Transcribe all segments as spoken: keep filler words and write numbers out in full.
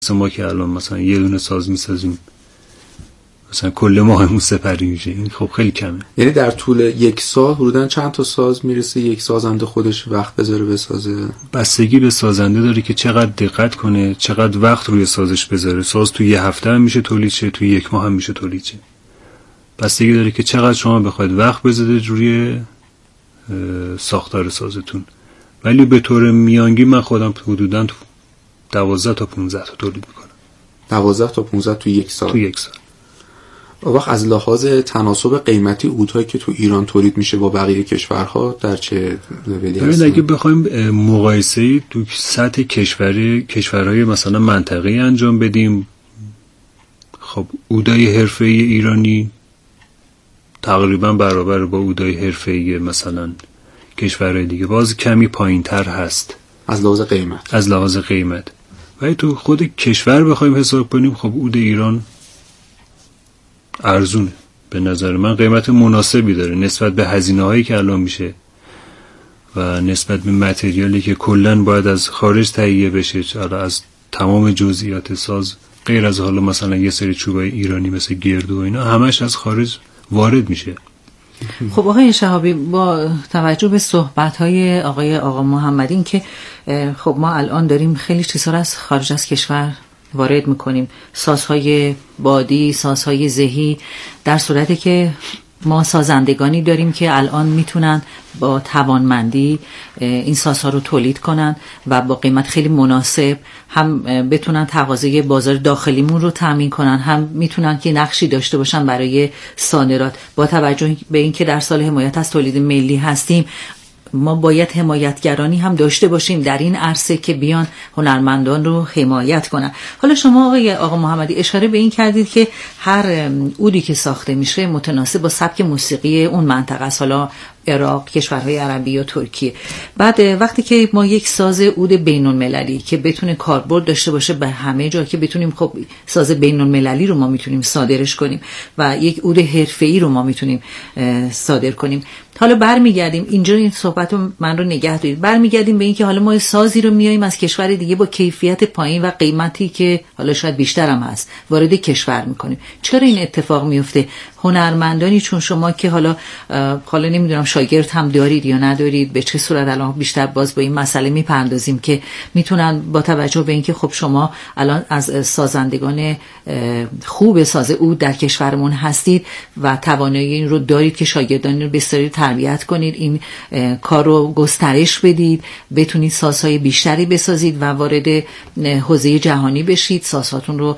مثلا ما که الان مثلا یه دونه ساز میسازیم مثلا کل ماهمون سپری میشه، این خب خیلی کمه. یعنی در طول یک سال حدوداً چند تا ساز میرسه یک سازنده خودش وقت بذاره بسازه؟ بستگی به سازنده داره که چقدر دقت کنه، چقدر وقت روی سازش بذاره. ساز تو یه هفته هم میشه تولید شه، تو یک ماه هم میشه تولید شه. بستگی داره که چقدر شما بخواید وقت بذارید روی ساختار سازتون. ولی به طور میانگین من خودم حدوداً دوازده تا پانزده تا تولید میکنم. دوازده تا پانزده تو یک سال؟ تو یک سال. وقت از لحاظ تناسب قیمتی عودهایی که تو ایران تولید میشه با بقیه کشورها در چه لولی هست؟ ببین اگه بخوایم مقایسه‌ای تو سطح کشوری کشورهای مثلا منطقه‌ای انجام بدیم، خب عودای حرفه‌ای ایرانی تقریبا برابر با عودای حرفه‌ای مثلا کشورهای دیگه، باز کمی پایین‌تر هست از لحاظ قیمت. از لحاظ قیمت. ولی تو خود کشور بخوایم حساب کنیم، خب عود ایران ارزونه به نظر من، قیمت مناسبی داره نسبت به هزینه هایی که الان میشه و نسبت به متریالی که کلن باید از خارج تهیه بشه، حالا از تمام جزئیات ساز غیر از حالا مثلا یه سری چوبای ایرانی مثل گردو و اینا همش از خارج وارد میشه. خب آقای شهابی، با توجه به صحبت‌های آقای آقا محمدی که خب ما الان داریم خیلی چیزا از خارج از کشور وارد میکنیم، سازهای بادی، سازهای زهی، در صورتی که ما سازندگانی داریم که الان میتونن با توانمندی این سازها رو تولید کنن و با قیمت خیلی مناسب هم بتونن تقاضای بازار داخلیمون رو تامین کنن، هم میتونن که نقشی داشته باشن برای صادرات. با توجه به اینکه در سال حمایت از تولید ملی هستیم، ما باید حمایتگرانی هم داشته باشیم در این عرصه که بیان هنرمندان رو حمایت کنن. حالا شما آقای آقا محمدی اشاره به این کردید که هر عودی که ساخته میشه متناسب با سبک موسیقی اون منطقه است، حالا عراق، کشورهای عربی و ترکیه. بعد وقتی که ما یک ساز عود بین‌المللی که بتونه کاربرد داشته باشه به همه جا، که بتونیم خب ساز بین‌المللی رو ما میتونیم صادرش کنیم و یک عود حرفه‌ای رو ما میتونیم صادر کنیم. حالا برمیگردیم اینجا، این صحبت من رو نگه دارید، برمیگردیم به این که حالا ما سازی رو میایم از کشور دیگه با کیفیت پایین و قیمتی که حالا شاید بیشتر هم هست وارد کشور میکنیم. چرا این اتفاق میفته؟ هنرمندانی چون شما که حالا حالا نمیدونم شاگرد هم دارید یا ندارید، به چه صورت الان بیشتر باز با این مسئله میپردازیم که میتونن با توجه به اینکه خب شما الان از سازندگان خوب ساز عود در کشورمون هستید و توانایی این رو دارید که شاگردان رو بسیاری تربیت کنید، این کار رو گسترش بدید، بتونید سازهای بیشتری بسازید و وارد حوزه جهانی بشید، سازهاتون رو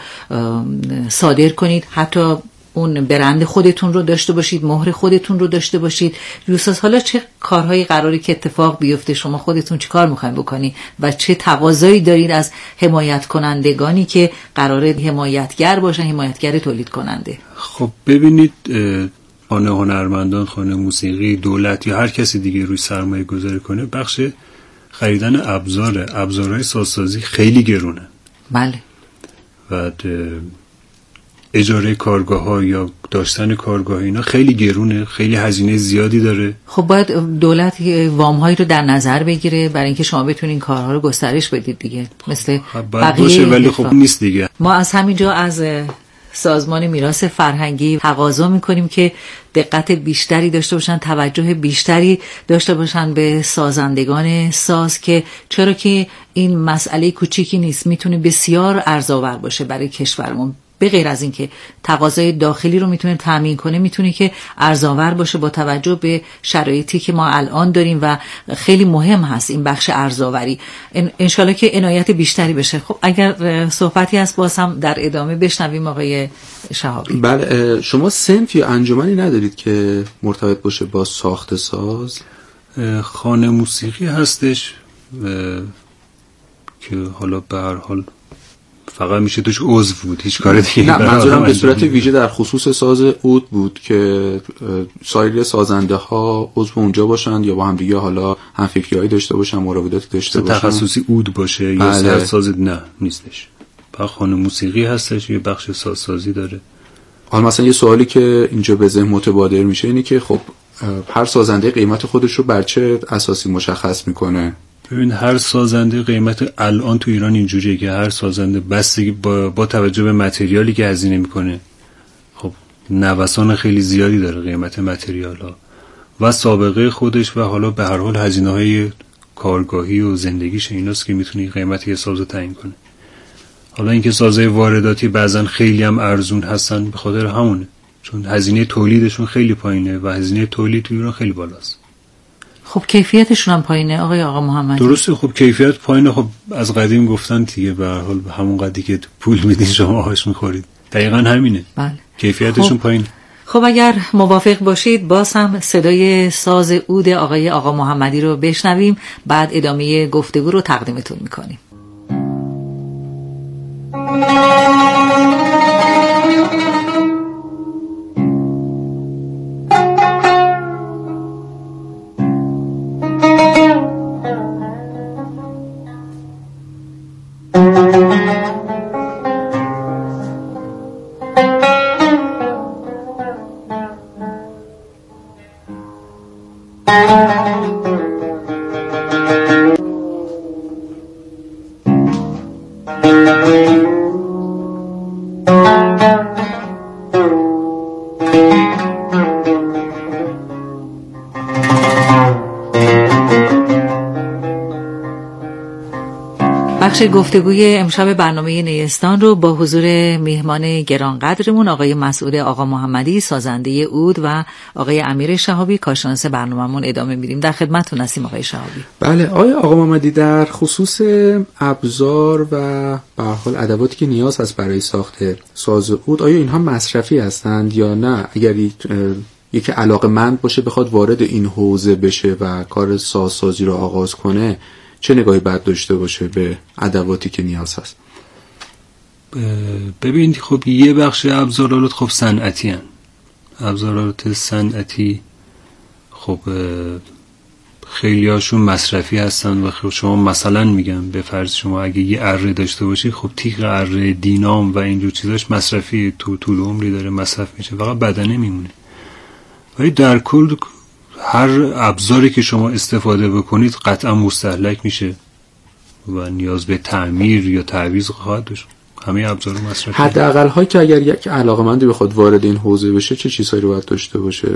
صادر کنید، حتی اون برند خودتون رو داشته باشید، مهر خودتون رو داشته باشید. یوسف، حالا چه کارهایی قراری که اتفاق بیفته؟ شما خودتون چی کار میخواین بکنی و چه تقاضایی دارید از حمایت کنندگانی که قراره حمایتگر باشن، حمایتگر تولید کننده؟ خب ببینید، خانه هنرمندان، خانه موسیقی، دولت یا هر کسی دیگه روی سرمایه گذاری کنه، بخش خریدن ابزار ابزارهای سازسازی خیلی گرونه. بله. و اجاره کارگاه ها یا داشتن کارگاه اینا خیلی گرونه، خیلی هزینه زیادی داره. خب باید دولت وام هایی رو در نظر بگیره برای اینکه شما بتونین کارها رو گسترش بدید دیگه، مثل باید باشه، ولی خب نیست دیگه. ما از همینجا از سازمان میراث فرهنگی تقاضا میکنیم که دقت بیشتری داشته باشن، توجه بیشتری داشته باشن به سازندگان ساز، که چرا که این مسئله کوچیکی نیست، میتونه بسیار ارزآور باشه برای کشورمون. به غیر از این که تقاضای داخلی رو میتونه تامین کنه، میتونه که ارزآور باشه با توجه به شرایطی که ما الان داریم و خیلی مهم هست این بخش ارزآوری. انشالله که عنایت بیشتری بشه. خب اگر صحبتی هست باز هم در ادامه بشنویم آقای شهابی. بله، شما صنف یا انجمنی ندارید که مرتبط باشه با ساخت ساز؟ خانه موسیقی هستش که حالا به هر حال فقط میشه توش عضو بود، هیچ کار دیگه. نه، منظورم به صورت ویژه در خصوص ساز عود بود که سایر سازنده ها عضو اونجا باشن یا با هم دیگه حالا همفکری‌هایی داشته باشن، مراوداتی داشته باشن. تخصصی عود باشه یا بله. ساز نه نیستش. فقط خانه موسیقی هستش، یه بخش سازسازی داره. حالا مثلا یه سوالی که اینجا به ذهن متبادر میشه اینه که خب هر سازنده قیمت خودش رو بر چه اساسی مشخص میکنه؟ ببین هر سازنده قیمت الان تو ایران اینجوریه که هر سازنده بستگی با, با توجه به متریالی که هزینه میکنه، خب نوسان خیلی زیادی داره قیمت متریال ها و سابقه خودش و حالا به هر حال هزینه های کارگاهی و زندگیش ایناست که میتونه قیمت یه ساز رو تعیین کنه. حالا اینکه سازهای وارداتی بعضن خیلی هم ارزون هستن به خاطر همونه، چون هزینه تولیدشون خیلی پایینه و هزینه تولید تو ایران خیلی بالاست. خب کیفیتشون هم پایینه آقای آقا محمدی؟ درسته، خب کیفیت پایینه. خب از قدیم گفتن دیگه به هر حال همون قدری که پول میدین شما آهش میخورید، دقیقاً همینه. بله. کیفیتشون خب. پایینه. خب اگر موافق باشید باز هم صدای ساز عود آقای آقا محمدی رو بشنویم، بعد ادامه گفتگو رو تقدیمتون میکنیم. بخش گفتگوی امشب برنامه نیستان رو با حضور میهمان گرانقدرمون آقای مسعود آقا محمدی سازنده عود و آقای امیر شهابی کارشناس برنامه‌مون ادامه میدیم. در خدمتتون هستیم آقای شهابی. بله آقای آقا محمدی، در خصوص ابزار و به هر حال ادواتی که نیاز هست برای ساخت ساز عود، آیا اینها مصرفی هستند یا نه؟ اگر یکی علاقه‌مند باشه بخواد وارد این حوزه بشه و کار سازسازی رو آغاز کنه، چه نگاهی باید داشته باشه به ادواتی که نیاز هست؟ ببینید خب یه بخش ابزارالات خب صنعتی هن. ابزارالات صنعتی خب خیلی هاشون مصرفی هستن و خب شما مثلا میگم به فرض شما اگه یه اره داشته باشی، خب تیغ اره، دینام و اینجور چیزاش مصرفی، تو طول عمری داره مصرف میشه، فقط بدنه میمونه. ولی در کل هر ابزاری که شما استفاده بکنید قطعا مستهلک میشه و نیاز به تعمیر یا تعویض خواهد داشت. همه ابزار مصرفی. حداقل هایی که اگر یک علاقه‌مندی بخواد وارد این حوزه بشه چه چیزهایی رو باید داشته باشه؟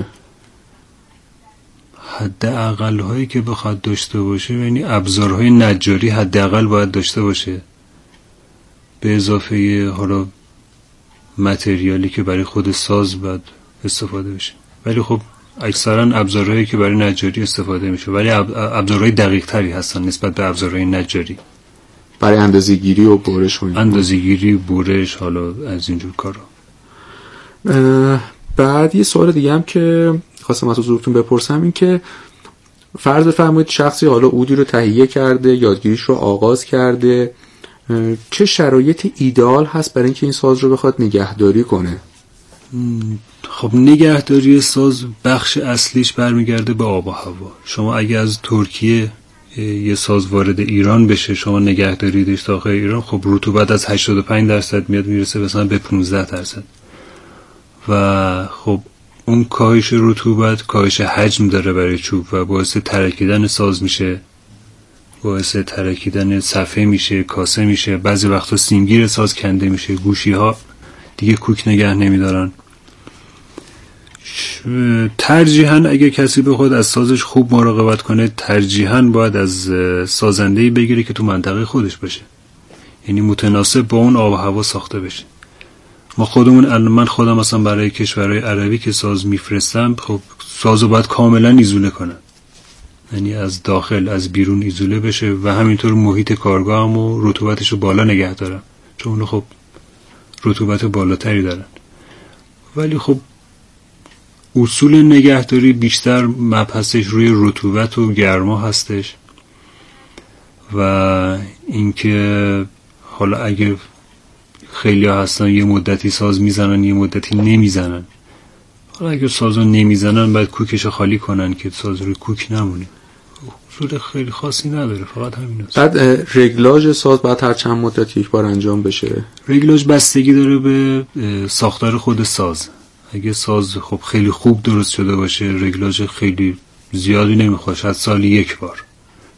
حداقل هایی که بخواد داشته باشه یعنی ابزارهای نجاری حداقل باید داشته باشه، به اضافه حالا متریالی که برای خود ساز باید استفاده بشه. ولی خب اکثرا ابزارهایی که برای نجاری استفاده میشه ولی ابزارهای دقیق تری هستن نسبت به ابزارهای نجاری، برای اندازه‌گیری و برش و اندازه‌گیری، برش، حالا از اینجور کارا. بعد یه سوال دیگه هم که خواستم از حضورتون بپرسم این که فرض بفرمایید شخصی حالا عودی رو تهیه کرده، یادگیریش رو آغاز کرده، چه شرایط ایدئال هست برای اینکه این ساز رو بخواد نگهداری کنه؟ خب نگهداری ساز بخش اصلیش برمیگرده به آب و هوا. شما اگه از ترکیه یه ساز وارد ایران بشه شما نگهداریش داخل ایران، خب رطوبت از هشتاد و پنج درصد میاد میرسه مثلا به پانزده درصد و خب اون کاهش رطوبت کاهش حجم داره برای چوب و باعث ترکیدن ساز میشه، باعث ترکیدن صفحه میشه، کاسه میشه، بعضی وقتا سیمگیر ساز کنده میشه، گوشی ها دیگه کوک نگه نمیدارن. ترجیحاً اگه کسی بخواد از سازش خوب مراقبت کنه ترجیحاً باید از سازنده‌ای بگیره که تو منطقه خودش باشه، یعنی متناسب با اون آب و هوا ساخته بشه. ما خودمون الان من خودم مثلا برای کشورهای عربی که ساز میفرستم خب سازو باید کاملا ایزوله کنم، یعنی از داخل از بیرون ایزوله بشه و همینطور محیط کارگاهم و رطوبتش رو بالا نگه دارم چون خب رطوبت بالاتری دارن. ولی خب اصول نگهداری بیشتر مبحثش روی رطوبت و گرما هستش و اینکه حالا اگه خیلی ها هستن یه مدتی ساز میزنن یه مدتی نمیزنن، حالا اگه سازو نمیزنن باید کوکشو خالی کنن که ساز روی کوک نمونه. اصول خیلی خاصی نداره، فقط همین است. بعد رگلاژ ساز باید هر چند مدت یک بار انجام بشه؟ رگلاژ بستگی داره به ساختار خود ساز. اگه ساز خب خیلی خوب درست شده باشه رگلاژ خیلی زیادی نمیخواد، شاید سالی یک بار،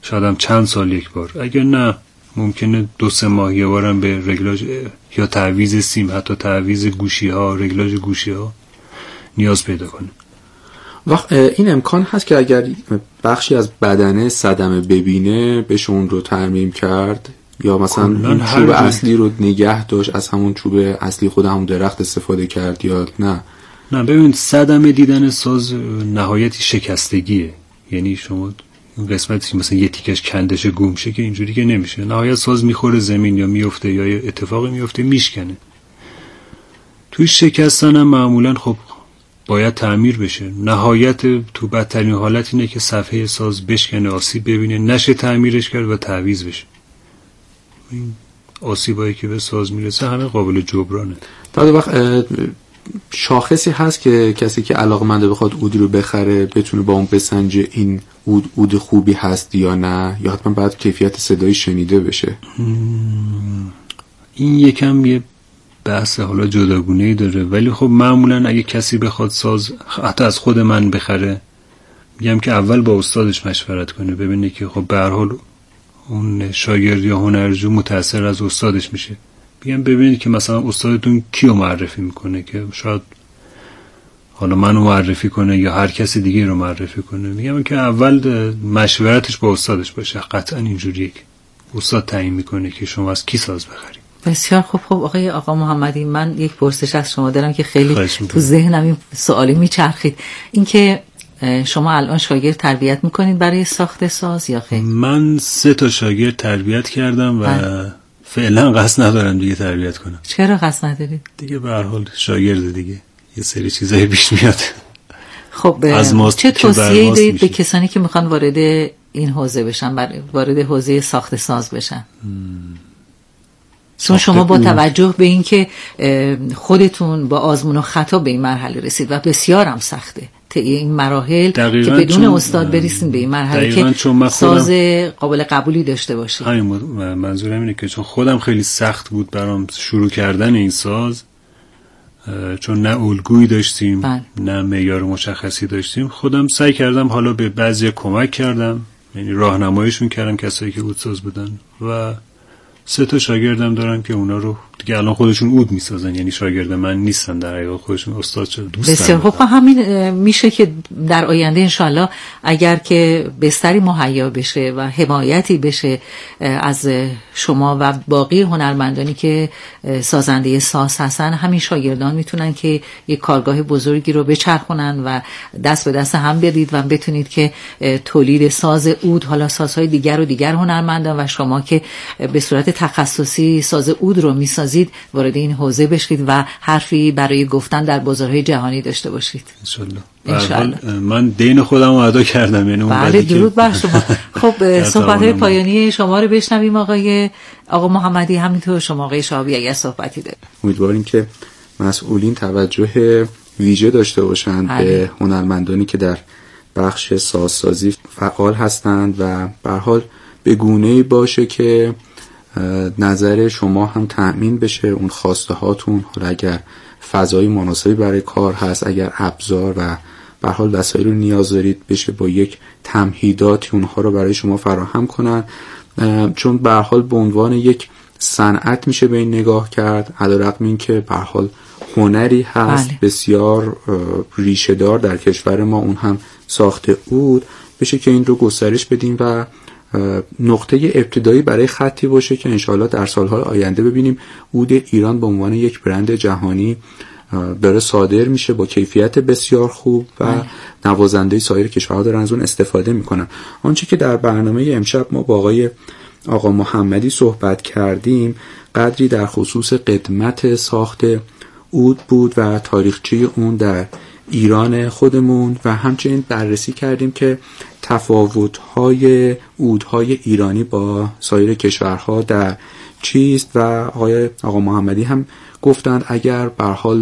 شاید هم چند سال یک بار. اگر نه ممکنه دو سه ماه یه بارم به رگلاژ یا تعویض سیم، حتی تعویض گوشی ها، رگلاژ گوشی ها نیاز پیدا کنه. وقت این امکان هست که اگر بخشی از بدنه صدمه ببینه بشه اون رو ترمیم کرد، یا مثلا اون چوب اصلی رو نگه داشت، از همون چوب اصلی خود همون درخت استفاده کرد یا نه؟ نه ببین، صدمه دیدن ساز نهایتی شکستگیه. یعنی شما این قسمتی مثلا یه تیکش کندش گم شه که اینجوری که نمیشه، نهایت ساز میخوره زمین یا میفته یا یه اتفاقی میفته میشکنه. توی شکستن هم معمولا خب باید تعمیر بشه. نهایت تو بدترین حالت اینه که صفحه ساز بشکنه، آسیب ببینه، نشه تعمیرش کرد و تعویض بشه. این آسیبایی که به ساز میرسه همه قابل جبرانه. تا وقت شاخصی هست که کسی که علاقمنده بخواد عود رو بخره بتونه با اون بسنجه این عود عود خوبی هست یا نه، یا حتما باید کیفیت صدایی شنیده بشه؟ این یکم یه بحث حالا جداگونه‌ای داره، ولی خب معمولا اگه کسی بخواد ساز حتی از خود من بخره، میگم که اول با استادش مشورت کنه، ببینه که خب به هر حال اون شاگرد یا هنرجو متأثر از استادش میشه. میگم ببینید که مثلا استادتون کیو معرفی میکنه که شاید حالا منو معرفی کنه یا هر کسی دیگه رو معرفی کنه. میگم که اول مشورتش با استادش باشه. قطعا اینجوریه که استاد تعیین میکنه که شما از کی ساز بخرید. بسیار خوب. خب آقای آقا محمدی، من یک پرسش از شما دارم که خیلی تو ذهنم این سوالی میچرخید. این که شما الان شاگرد تربیت میکنید برای ساخت ساز یا خیر؟ من سه تا شاگرد تربیت کردم و بله. فعلا قصد ندارم دیگه تربیت کنم. چرا قصد ندارید؟ دیگه به هر حال شاگرد دیگه یه سری چیزای پیش میاد. خب چه توصیه‌ای دارید به کسانی که میخوان وارد این حوزه بشن، وارد حوزه ساخت ساز بشن؟ چون شما با توجه به این که خودتون با آزمون و خطا به این مرحله رسید و بسیار هم سخته این مراحل که بدون استاد برسید به این مرحله که ساز قابل قبولی داشته باشید. همین منظورم اینه که چون خودم خیلی سخت بود برام شروع کردن این ساز، چون نه الگویی داشتیم بل. نه معیار مشخصی داشتیم، خودم سعی کردم حالا به بعضی کمک کردم، یعنی راهنماییشون کردم کسایی که عودساز بودن و سه تا شاگردم دارم که اونا رو دیگه الان خودشون عود میسازن، یعنی شاگرد من نیستن، در حقیقت خودشون استاد شده دوستن. بسیار خوب. همین میشه که در آینده انشالله اگر که بستری مهیا بشه و حمایتی بشه از شما و باقی هنرمندانی که سازنده ساز هستن، همین شاگردان میتونن که یک کارگاه بزرگی رو بچرخونن و دست به دست هم بدید و بتونید که تولید ساز عود، حالا سازهای دیگر و دیگر هنرمندان و شما که به صورت تخصصی ساز عود رو میسازید وارد این حوزه بشید و حرفی برای گفتن در بازارهای جهانی داشته باشید. انشالله. انشالله. من دین خودم رو ادا کردم، یعنی اون بله درود بر شما. خب صحبت‌های پایانی شما رو بشنویم آقای آقا محمدی، همینطور شما آقای شهابی اگر صحبتی دارید. امیدواریم که مسئولین توجه ویژه داشته باشند به هنرمندانی که در بخش سازسازی فعال هستند و به هر حال به گونه‌ای باشه که نظر شما هم تأمین بشه، اون خواسته هاتون، حالا اگر فضای مناسبی برای کار هست، اگر ابزار و به هر حال وسایل رو نیاز دارید بشه با یک تمهیداتی اونها رو برای شما فراهم کنن، چون به هر حال به عنوان یک صنعت میشه به این نگاه کرد، علیرغم این که به هر حال هنری هست بله. بسیار ریشه دار در کشور ما، اون هم ساخت عود، بشه که این رو گسترش بدیم و نقطه ابتدایی برای خطی باشه که انشاءالله در سالهای آینده ببینیم عود ایران به عنوان یک برند جهانی بره صادر میشه با کیفیت بسیار خوب و نوازنده سایر کشورها دارن از اون استفاده میکنن. آنچه که در برنامه امشب ما با آقای آقا محمدی صحبت کردیم قدری در خصوص قدمت ساخت عود بود و تاریخچه اون در ایران خودمون و همچنین بررسی کردیم که تفاوت‌های عودهای ایرانی با سایر کشورها در چیست و آقای آقا محمدی هم گفتند اگر به هر حال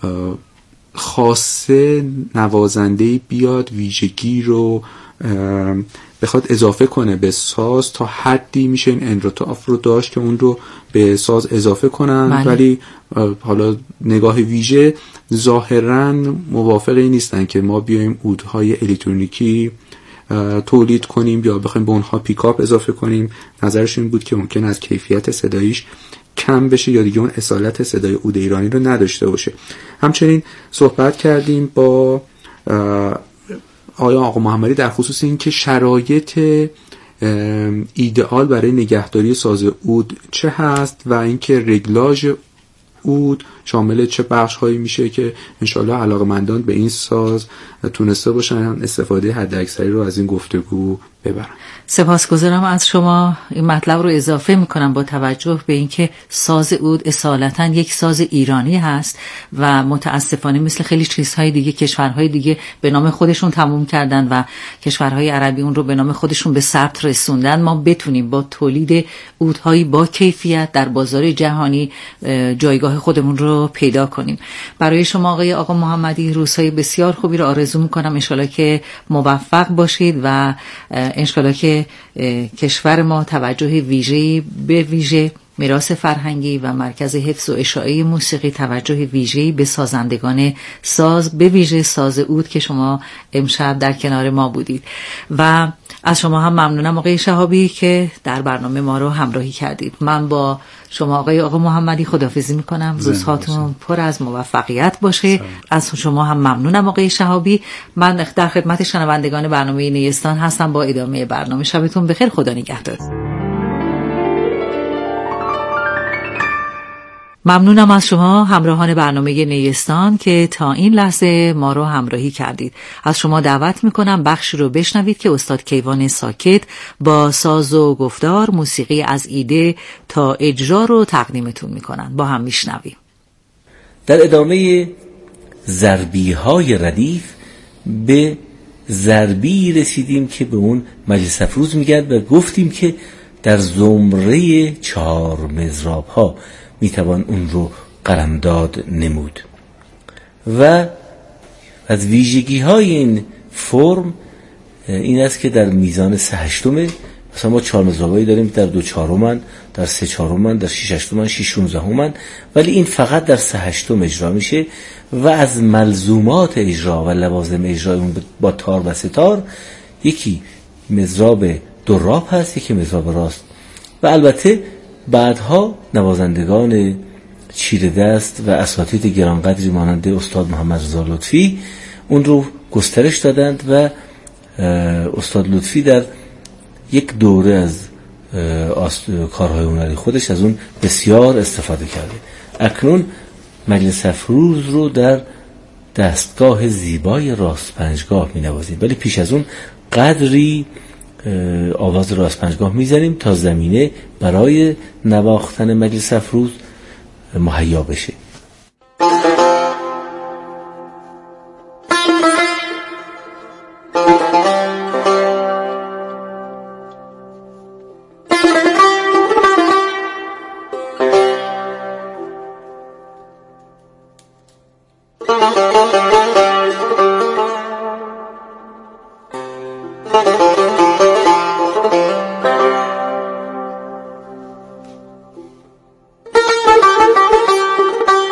خاصه نوازنده بیاد ویژگی رو بخواد اضافه کنه به ساز، تا حدی میشه این انعطاف رو داشت که اون رو به ساز اضافه کنن بله. ولی حالا نگاه ویژه ظاهراً موافقی نیستن که ما بیایم عودهای الکترونیکی تولید کنیم یا بخوایم به اونها پیکاپ اضافه کنیم. نظرش این بود که ممکن از کیفیت صداییش کم بشه یا دیگه اون اصالت صدای عود ایرانی رو نداشته باشه. همچنین صحبت کردیم با آقای آقا محمدی در خصوص این که شرایط ایدئال برای نگهداری ساز عود چه هست و اینکه رگلاژ عود شامل چه بخش هایی میشه که انشالله علاقمندان به این ساز تونسته باشن استفاده حداکثری رو از این گفتگو ببرن. سپاسگزارم از شما. این مطلب رو اضافه میکنم با توجه به اینکه ساز عود اصالتا یک ساز ایرانی هست و متاسفانه مثل خیلی چیزهای دیگه کشورهای دیگه به نام خودشون تموم کردن و کشورهای عربی اون رو به نام خودشون به ثبت رسوندن. ما بتونیم با تولید عودهایی با کیفیت در بازار جهانی جایگاه خودمون رو پیدا کنیم. برای شما آقای آقا محمدی روزهای بسیار خوبی رو آرزو میکنم. انشالله که موفق باشید و انشالله که کشور ما توجه ویژه‌ای به ویژه میراث فرهنگی و مرکز حفظ و اشاعه موسیقی توجه ویژه‌ای به سازندگان ساز، به ویژه ساز عود که شما امشب در کنار ما بودید. و از شما هم ممنونم آقای شهابی که در برنامه ما رو همراهی کردید. من با شما آقای آقا محمدی خداحافظی میکنم. روزهاتون پر از موفقیت باشه. از شما هم ممنونم آقای شهابی. من در خدمت شنوندگان برنامه نیستان هستم با ادامه برنامه. شبتون بخیر. خدا نگهدار. ممنونم از شما همراهان برنامه نیستان که تا این لحظه ما رو همراهی کردید. از شما دعوت میکنم بخش رو بشنوید که استاد کیوان ساکت با ساز و گفتار موسیقی از ایده تا اجرا رو تقدیمتون میکنن. با هم میشنویم. در ادامه ضربی های ردیف به ضربی رسیدیم که به اون مجلس افروز میگرد و گفتیم که در زمره چهار مضراب ها میتوان اون رو قلمداد نمود و از ویژگی های این فرم این است که در میزان سه هشتمه. مثلا ما چهار مضرابایی داریم در دو چهارمن، در سه چهارمن، در شش هشتمن، شش شونزدهمن، ولی این فقط در سه هشتم اجرا میشه و از ملزومات اجرا و لوازم اجرای اون با تار و ستار یکی مضراب دراب هست، یکی مضراب راست و البته بعدها نوازندگان چیره دست و اساتید گرانقدری مانند استاد محمد رضا لطفی اون رو گسترش دادند و استاد لطفی در یک دوره از کارهای هنری خودش از اون بسیار استفاده کرده. اکنون مجلس افروز رو در دستگاه زیبای راست پنجگاه می نوازیم، ولی پیش از اون قدری آواز راست پنجگاه میزنیم تا زمینه برای نواختن مجلس افروز مهیا بشه. Thank you.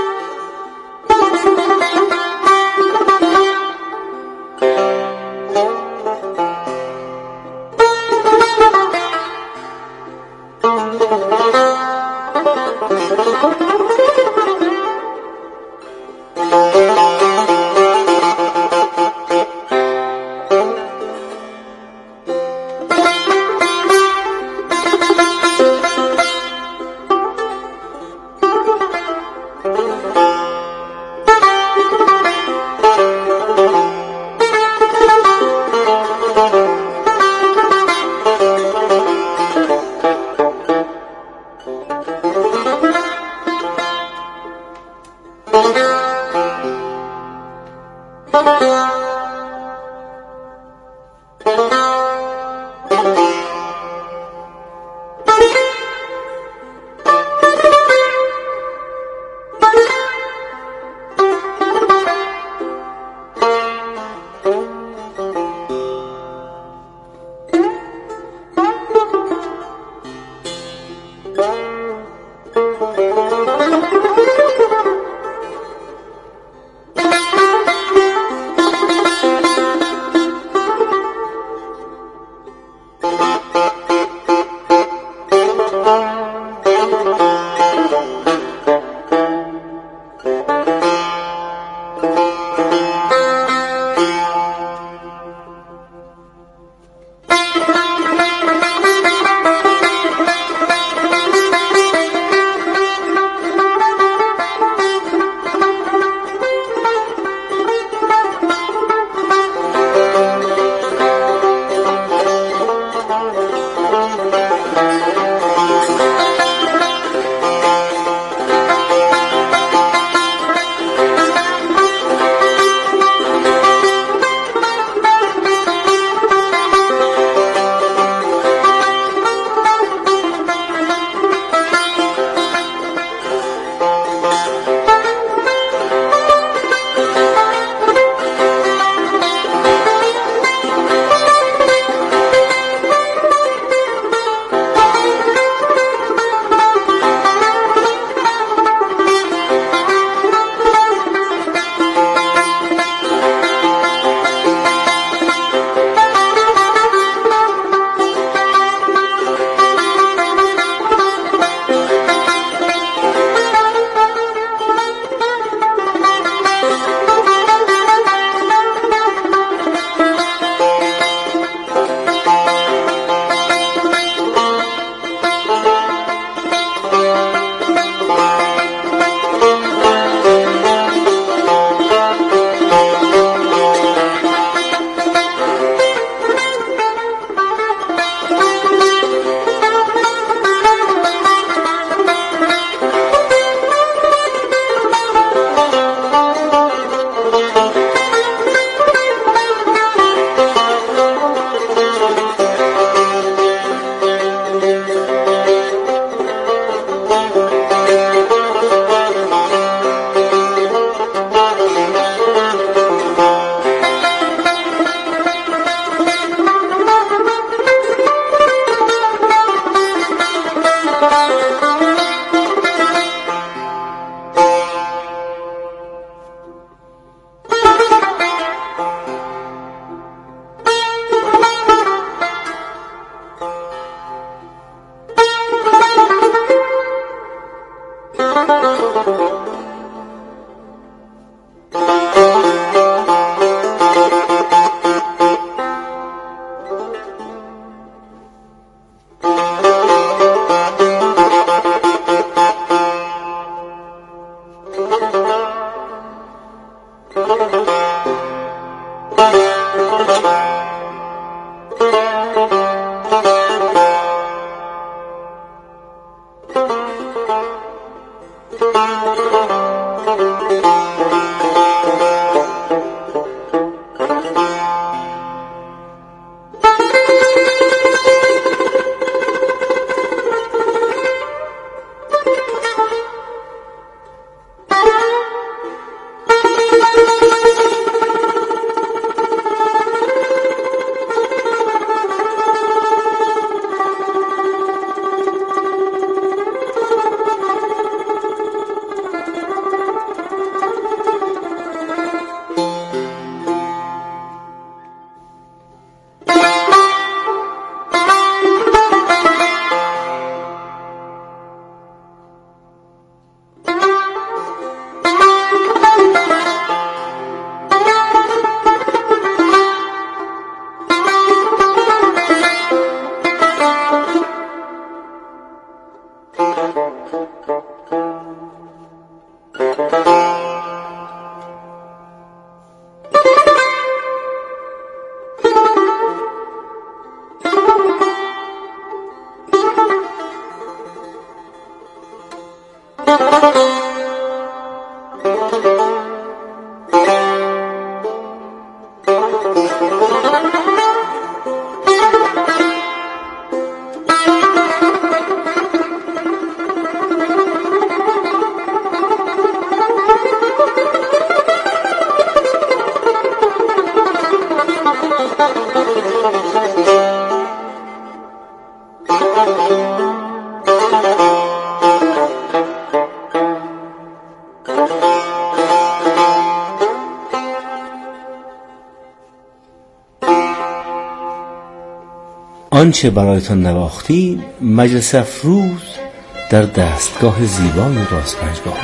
آنچه برایتان نواختیم مجلس افروز در دستگاه زیبای رازپنجگاه.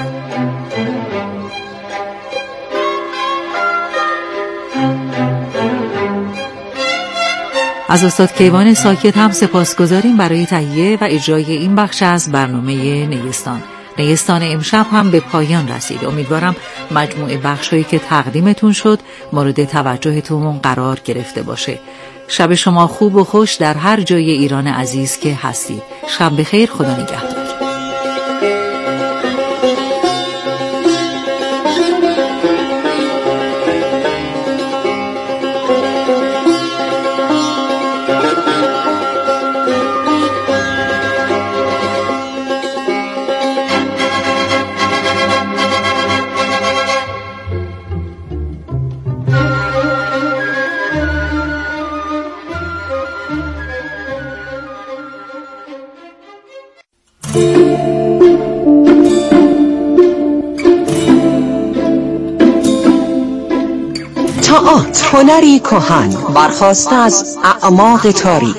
از استاد کیوان ساکت هم سپاسگزاریم برای تهیه و اجرای این بخش از برنامه نیستان. نیستان امشب هم به پایان رسید. امیدوارم مجموعه بخش‌هایی که تقدیمتون شد مورد توجهتون قرار گرفته باشه. شب شما خوب و خوش در هر جای ایران عزیز که هستید. شب بخیر، خدا نگهدار. تئاتر، هنری کهن برخاسته از اعماق تاریخ.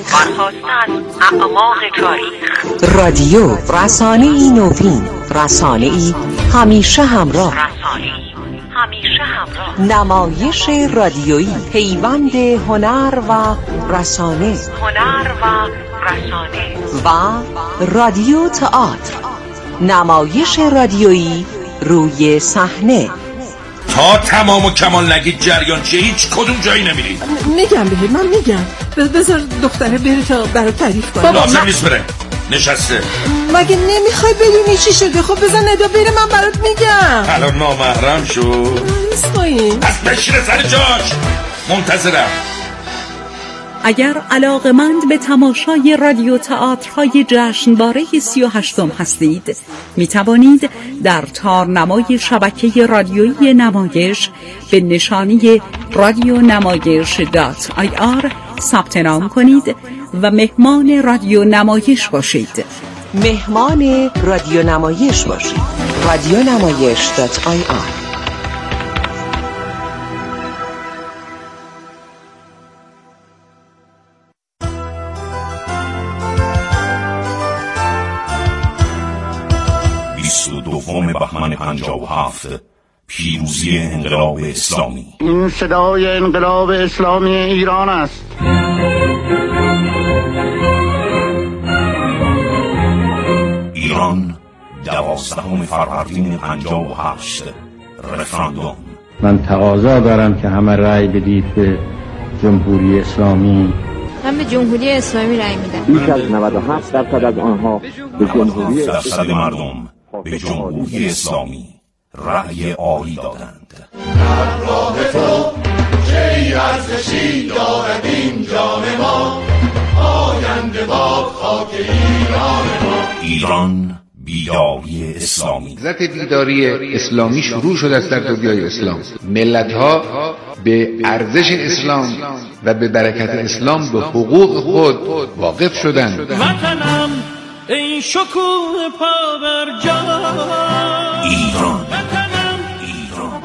رادیو، رسانه‌ای نوین، رسانه‌ای همیشه همراه. نمایش رادیویی، پیوند هنر و رسانه. و رادیو تئاتر، نمایش رادیویی روی صحنه. تا تمام و کمال نگید جریان چیه، هیچ کدوم جایی نمیرید. میگم بهت، من میگم بذار دختره بره تا برای تعریف کنه. لازم نیست بره، نشسته. مگه نمیخوای بدونی چی شده؟ خب بذار ندا بره، من برات میگم. الان نامحرم شو. نیستایی از بشیر سر جاش، منتظرم. اگر علاقمند به تماشای رادیو تئاترهای جشنواره سی و هشتم هستید، می توانید در تارنمای شبکه رادیویی نمایش به نشانی رادیو نمایش دات آی آر ثبت نام کنید و مهمان رادیو نمایش باشید. مهمان رادیو نمایش باشید. رادیو نمایش دات آی آر. بیست و دوم بهمن بهمن پنجاه و هفت پیروزی انقلاب اسلامی. این صدای انقلاب اسلامی ایران است. ایران دوازدهم فروردین پنجاه و هشت رفراندوم. من تقاضا دارم که همه رأی بدید به جمهوری اسلامی. من به جمهوری اسلامی رأی میدم. بیش از نود و هفت درصد از آنها به جمهوری درصد مردم به جمهوری اسلامی رأی عالی دادند. در راه تو چه ارزشی دارد این جان ما، آینده با خاک ایران ما. ایران بیداری اسلامی. عزت بیداری اسلامی شروع شده است در دنیای اسلام. ملت‌ها به ارزش اسلام و به برکت اسلام به حقوق خود واقف شدند. وطنم ای شکوه پابرجا، ایران وطنم ایران.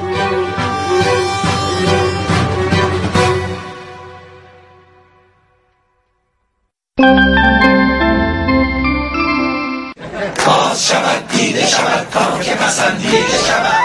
باز شود دیده شود تا که پسندیده شود.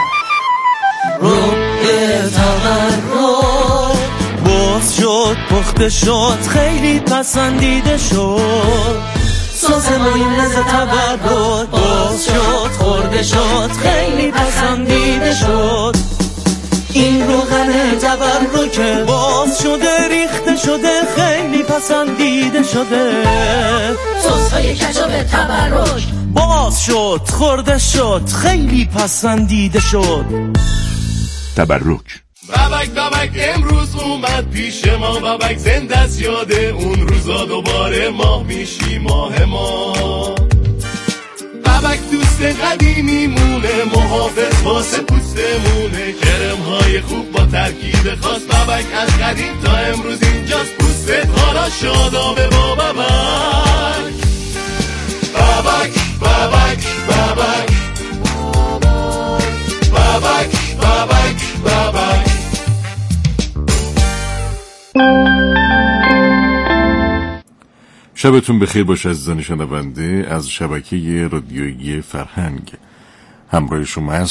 روی تورم باز شد پخته شد خیلی پسندیده شد. ساز مایونز تورم باز شد خورده شد خیلی پسندیده شد. این روغن تورم که باز شده ریخته شده خیلی پسندیده شده. سس‌های کچاپ تبرک باز شد خورده شد خیلی پسندیده شد. تبرک. بابک بابک امروز اومد پیش ما، بابک زنده است یاده اون روزا، دوباره ماه میشی ماه ما. بابک دوست قدیمی مونه، محافظ واسه پوستمونه، کرم های خوب با ترکیب خاص. بابک از قدیم تا امروز اینجاست، پوستت حالا شادابه با بابک. بابک بابک بابک بابک بابک بابک. شبتون بخیر باشه عزیزان شنونده. از شبکه رادیویی فرهنگ همراه شما هست.